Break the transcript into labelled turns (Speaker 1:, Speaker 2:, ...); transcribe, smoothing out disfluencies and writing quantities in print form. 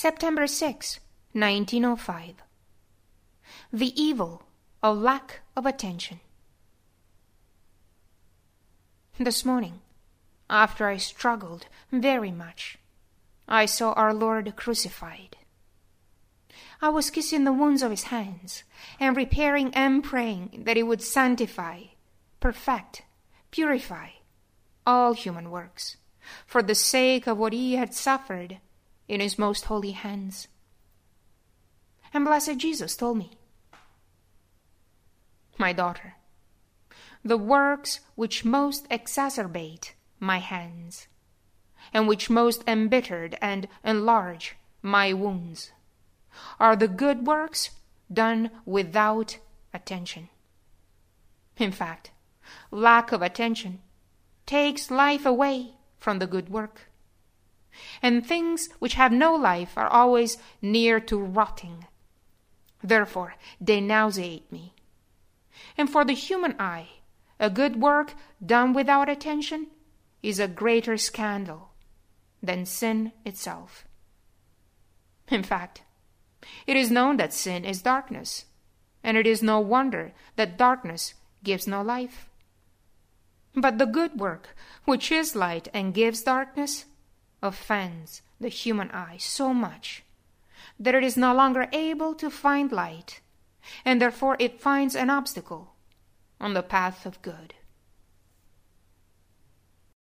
Speaker 1: September 6, 1905. The evil of lack of attention. This morning, after I struggled very much, I saw our Lord crucified. I was kissing the wounds of his hands, and repairing and praying that he would sanctify, perfect, purify all human works, for the sake of what he had suffered in his most holy hands. And blessed Jesus told me, "My daughter, the works which most exacerbate my hands, and which most embittered and enlarge my wounds, are the good works done without attention. In fact, lack of attention takes life away from the good work, and things which have no life are always near to rotting. Therefore they nauseate me. And for the human eye, a good work done without attention is a greater scandal than sin itself. In fact, it is known that sin is darkness, and it is no wonder that darkness gives no life. But the good work, which is light and gives darkness, offends the human eye so much that it is no longer able to find light, and therefore it finds an obstacle on the path of good.